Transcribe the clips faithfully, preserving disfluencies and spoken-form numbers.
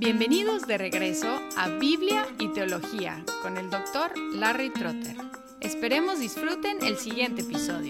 Bienvenidos de regreso a Biblia y Teología con el doctor Larry Trotter. Esperemos disfruten el siguiente episodio.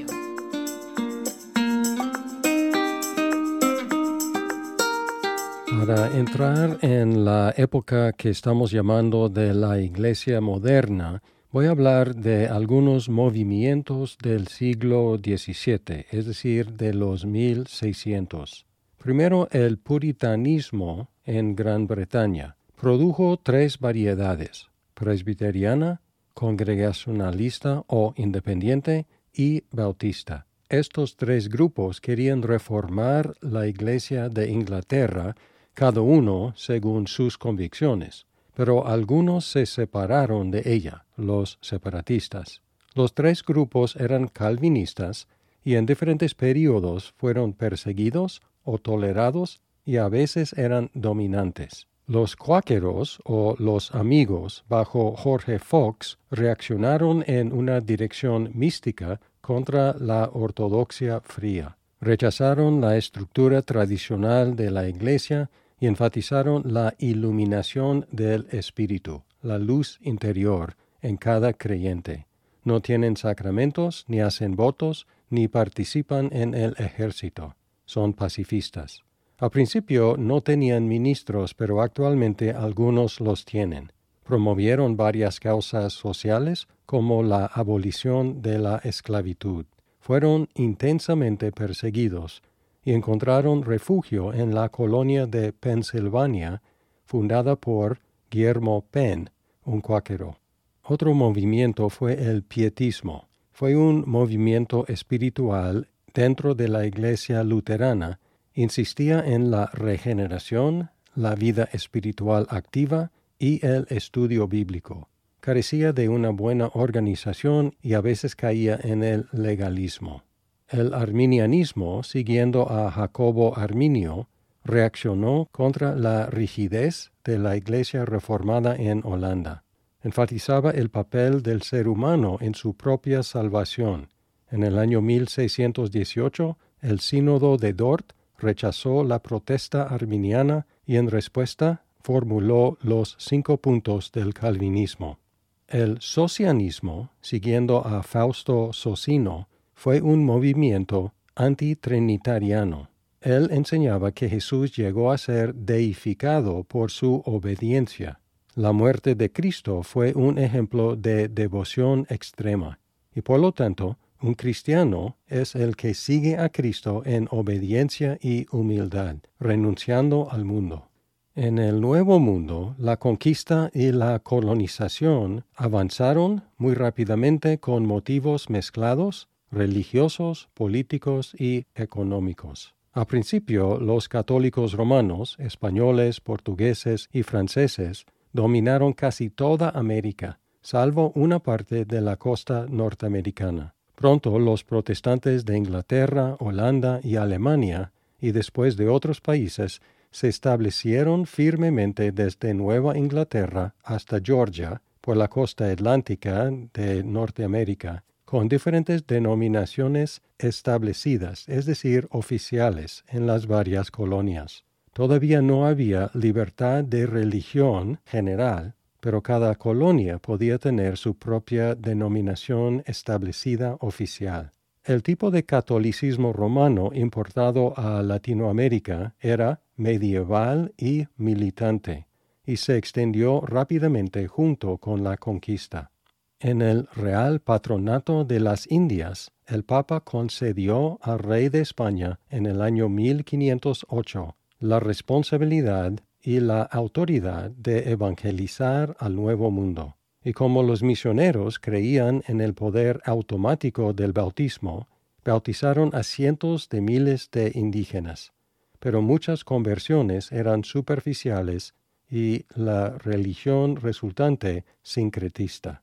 Para entrar en la época que estamos llamando de la Iglesia moderna, voy a hablar de algunos movimientos del siglo diecisiete, es decir, de los mil seiscientos. Primero, el puritanismo en Gran Bretaña produjo tres variedades: presbiteriana, congregacionalista o independiente y bautista. Estos tres grupos querían reformar la Iglesia de Inglaterra, cada uno según sus convicciones, pero algunos se separaron de ella, los separatistas. Los tres grupos eran calvinistas y en diferentes períodos fueron perseguidos o tolerados y a veces eran dominantes. Los cuáqueros o los amigos bajo Jorge Fox reaccionaron en una dirección mística contra la ortodoxia fría. Rechazaron la estructura tradicional de la Iglesia y enfatizaron la iluminación del Espíritu, la luz interior en cada creyente. No tienen sacramentos, ni hacen votos, ni participan en el ejército. Son pacifistas. Al principio no tenían ministros, pero actualmente algunos los tienen. Promovieron varias causas sociales, como la abolición de la esclavitud. Fueron intensamente perseguidos y encontraron refugio en la colonia de Pensilvania, fundada por Guillermo Penn, un cuáquero. Otro movimiento fue el pietismo. Fue un movimiento espiritual dentro de la Iglesia luterana. Insistía en la regeneración, la vida espiritual activa y el estudio bíblico. Carecía de una buena organización y a veces caía en el legalismo. El arminianismo, siguiendo a Jacobo Arminio, reaccionó contra la rigidez de la Iglesia reformada en Holanda. Enfatizaba el papel del ser humano en su propia salvación. En el año mil seiscientos dieciocho, el Sínodo de Dort rechazó la protesta arminiana y en respuesta formuló los cinco puntos del calvinismo. El socianismo, siguiendo a Fausto Socino, fue un movimiento antitrinitariano. Él enseñaba que Jesús llegó a ser deificado por su obediencia. La muerte de Cristo fue un ejemplo de devoción extrema, y por lo tanto, un cristiano es el que sigue a Cristo en obediencia y humildad, renunciando al mundo. En el Nuevo Mundo, la conquista y la colonización avanzaron muy rápidamente con motivos mezclados, religiosos, políticos y económicos. Al principio, los católicos romanos, españoles, portugueses y franceses dominaron casi toda América, salvo una parte de la costa norteamericana. Pronto los protestantes de Inglaterra, Holanda y Alemania, y después de otros países, se establecieron firmemente desde Nueva Inglaterra hasta Georgia, por la costa atlántica de Norteamérica, con diferentes denominaciones establecidas, es decir, oficiales, en las varias colonias. Todavía no había libertad de religión general, pero cada colonia podía tener su propia denominación establecida oficial. El tipo de catolicismo romano importado a Latinoamérica era medieval y militante, y se extendió rápidamente junto con la conquista. En el Real Patronato de las Indias, el Papa concedió al rey de España en el año mil quinientos ocho la responsabilidad y la autoridad de evangelizar al Nuevo Mundo. Y como los misioneros creían en el poder automático del bautismo, bautizaron a cientos de miles de indígenas. Pero muchas conversiones eran superficiales y la religión resultante sincretista.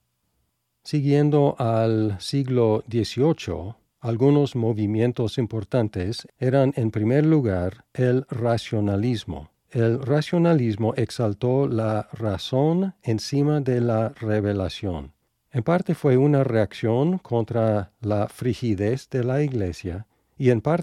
Siguiendo al siglo dieciocho, algunos movimientos importantes eran en primer lugar el racionalismo. El racionalismo exaltó la razón encima de la revelación. En parte fue una reacción contra la frigidez de la Iglesia y en parte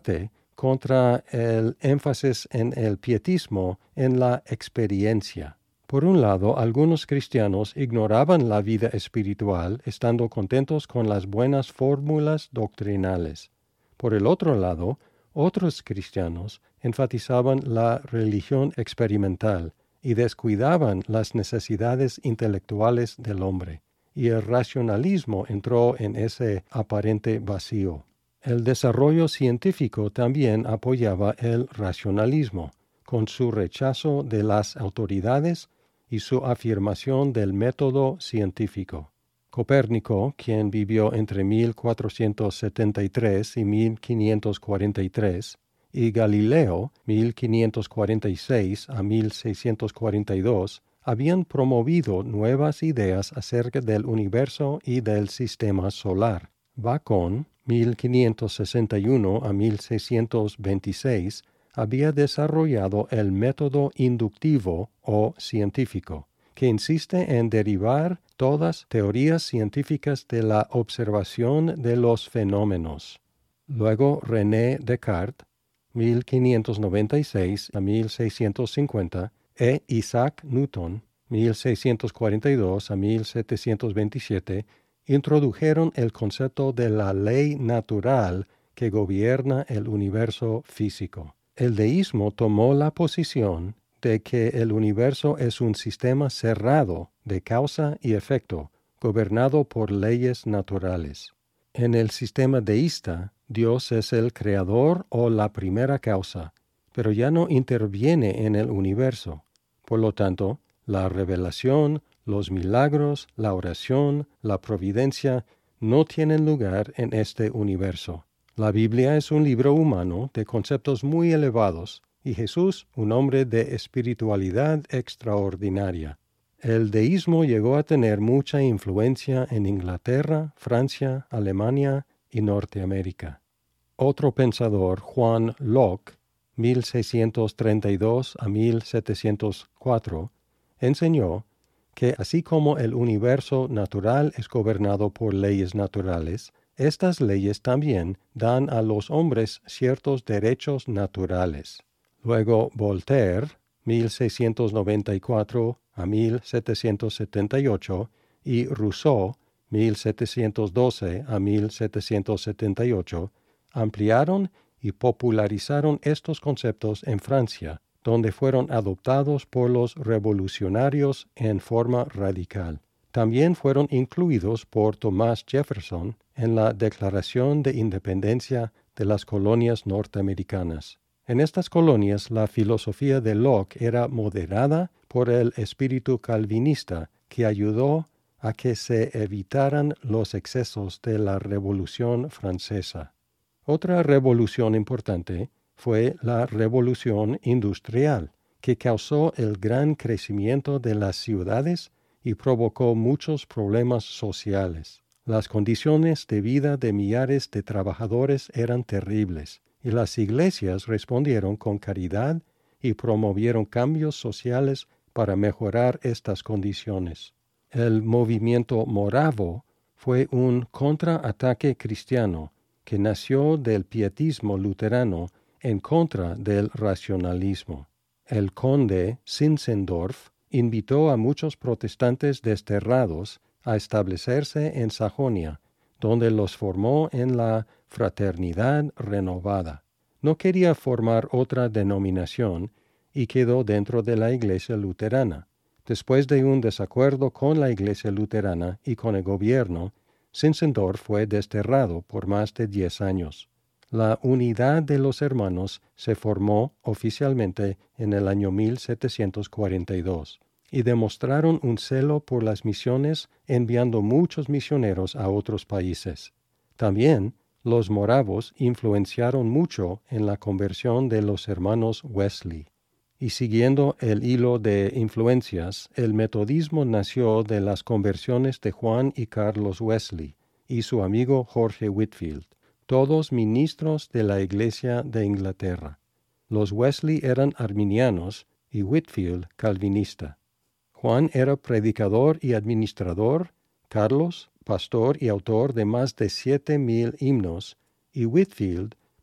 contra el énfasis en el pietismo en la experiencia. Por un lado, algunos cristianos ignoraban la vida espiritual, estando contentos con las buenas fórmulas doctrinales. Por el otro lado, otros cristianos enfatizaban la religión experimental y descuidaban las necesidades intelectuales del hombre, y el racionalismo entró en ese aparente vacío. El desarrollo científico también apoyaba el racionalismo, con su rechazo de las autoridades y su afirmación del método científico. Copérnico, quien vivió entre mil cuatrocientos setenta y tres y mil quinientos cuarenta y tres, y Galileo, mil quinientos cuarenta y seis a mil seiscientos cuarenta y dos, habían promovido nuevas ideas acerca del universo y del sistema solar. Bacon, mil quinientos sesenta y uno a mil seiscientos veintiséis, había desarrollado el método inductivo o científico, que insiste en derivar todas teorías científicas de la observación de los fenómenos. Luego René Descartes, mil quinientos noventa y seis a mil seiscientos cincuenta, e Isaac Newton, mil seiscientos cuarenta y dos a mil setecientos veintisiete, introdujeron el concepto de la ley natural que gobierna el universo físico. El deísmo tomó la posición de que el universo es un sistema cerrado de causa y efecto, gobernado por leyes naturales. En el sistema deísta, Dios es el creador o la primera causa, pero ya no interviene en el universo. Por lo tanto, la revelación, los milagros, la oración, la providencia no tienen lugar en este universo. La Biblia es un libro humano de conceptos muy elevados y Jesús un hombre de espiritualidad extraordinaria. El deísmo llegó a tener mucha influencia en Inglaterra, Francia, Alemania y Norteamérica. Otro pensador, Juan Locke, mil seiscientos treinta y dos a mil setecientos cuatro, enseñó que así como el universo natural es gobernado por leyes naturales, estas leyes también dan a los hombres ciertos derechos naturales. Luego Voltaire, mil seiscientos noventa y cuatro a mil setecientos setenta y ocho, y Rousseau, mil setecientos doce a mil setecientos setenta y ocho, ampliaron y popularizaron estos conceptos en Francia, donde fueron adoptados por los revolucionarios en forma radical. También fueron incluidos por Thomas Jefferson en la Declaración de Independencia de las colonias norteamericanas. En estas colonias la filosofía de Locke era moderada por el espíritu calvinista que ayudó a que se evitaran los excesos de la Revolución Francesa. Otra revolución importante fue la Revolución Industrial, que causó el gran crecimiento de las ciudades y provocó muchos problemas sociales. Las condiciones de vida de millares de trabajadores eran terribles, y las iglesias respondieron con caridad y promovieron cambios sociales para mejorar estas condiciones. El movimiento moravo fue un contraataque cristiano que nació del pietismo luterano en contra del racionalismo. El conde Zinzendorf invitó a muchos protestantes desterrados a establecerse en Sajonia, donde los formó en la Fraternidad Renovada. No quería formar otra denominación y quedó dentro de la Iglesia luterana. Después de un desacuerdo con la Iglesia luterana y con el gobierno, Zinzendorf fue desterrado por más de diez años. La unidad de los hermanos se formó oficialmente en el año mil setecientos cuarenta y dos y demostraron un celo por las misiones enviando muchos misioneros a otros países. También los moravos influenciaron mucho en la conversión de los hermanos Wesley. Y siguiendo el hilo de influencias, el metodismo nació de las conversiones de Juan y Carlos Wesley y su amigo Jorge Whitefield, todos ministros de la Iglesia de Inglaterra. Los Wesley eran arminianos y Whitefield calvinista. Juan era predicador y administrador, Carlos, pastor y autor de más de siete mil himnos, y Whitefield,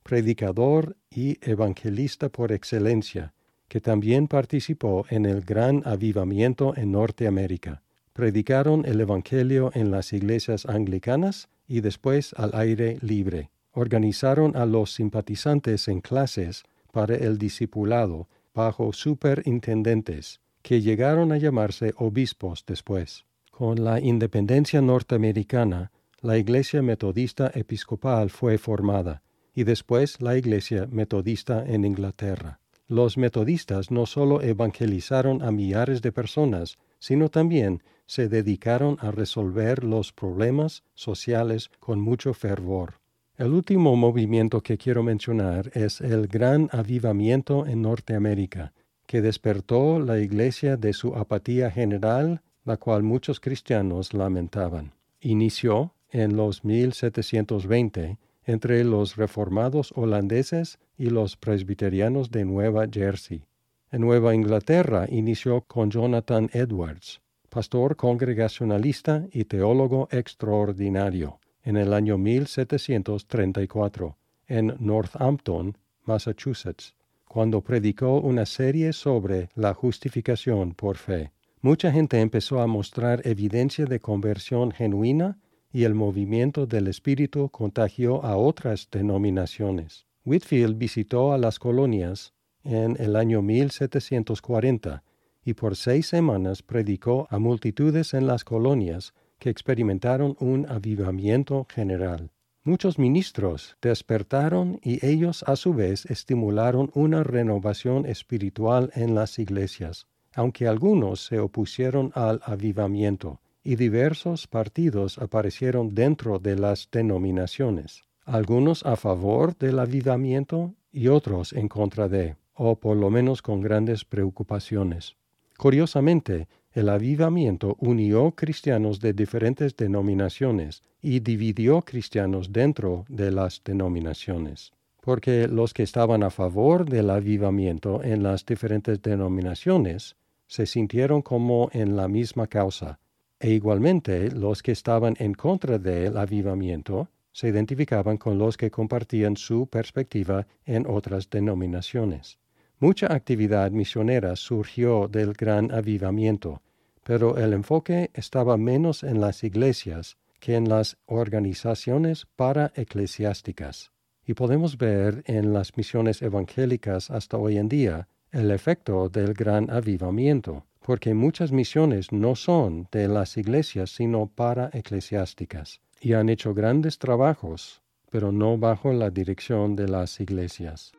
predicador y evangelista por excelencia, que también participó en el gran avivamiento en Norteamérica. Predicaron el Evangelio en las iglesias anglicanas y después al aire libre. Organizaron a los simpatizantes en clases para el discipulado bajo superintendentes, que llegaron a llamarse obispos después. Con la independencia norteamericana, la Iglesia Metodista Episcopal fue formada, y después la Iglesia Metodista en Inglaterra. Los metodistas no solo evangelizaron a millares de personas, sino también se dedicaron a resolver los problemas sociales con mucho fervor. El último movimiento que quiero mencionar es el Gran Avivamiento en Norteamérica, que despertó la Iglesia de su apatía general, la cual muchos cristianos lamentaban. Inició en los mil setecientos veinte entre los reformados holandeses y los presbiterianos de Nueva Jersey. En Nueva Inglaterra inició con Jonathan Edwards, pastor congregacionalista y teólogo extraordinario, en el año mil setecientos treinta y cuatro, en Northampton, Massachusetts, cuando predicó una serie sobre la justificación por fe. Mucha gente empezó a mostrar evidencia de conversión genuina y el movimiento del Espíritu contagió a otras denominaciones. Whitefield visitó a las colonias en el año mil setecientos cuarenta y por seis semanas predicó a multitudes en las colonias que experimentaron un avivamiento general. Muchos ministros despertaron y ellos a su vez estimularon una renovación espiritual en las iglesias, aunque algunos se opusieron al avivamiento, y diversos partidos aparecieron dentro de las denominaciones, algunos a favor del avivamiento y otros en contra de, o por lo menos con grandes preocupaciones. Curiosamente, el avivamiento unió cristianos de diferentes denominaciones y dividió cristianos dentro de las denominaciones, porque los que estaban a favor del avivamiento en las diferentes denominaciones se sintieron como en la misma causa, e igualmente los que estaban en contra del avivamiento se identificaban con los que compartían su perspectiva en otras denominaciones. Mucha actividad misionera surgió del gran avivamiento, pero el enfoque estaba menos en las iglesias que en las organizaciones paraeclesiásticas. Y podemos ver en las misiones evangélicas hasta hoy en día el efecto del gran avivamiento, porque muchas misiones no son de las iglesias sino paraeclesiásticas, y han hecho grandes trabajos, pero no bajo la dirección de las iglesias.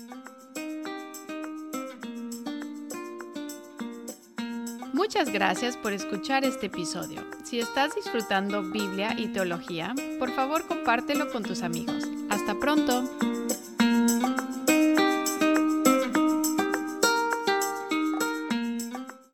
Muchas gracias por escuchar este episodio. Si estás disfrutando Biblia y teología, por favor compártelo con tus amigos. ¡Hasta pronto!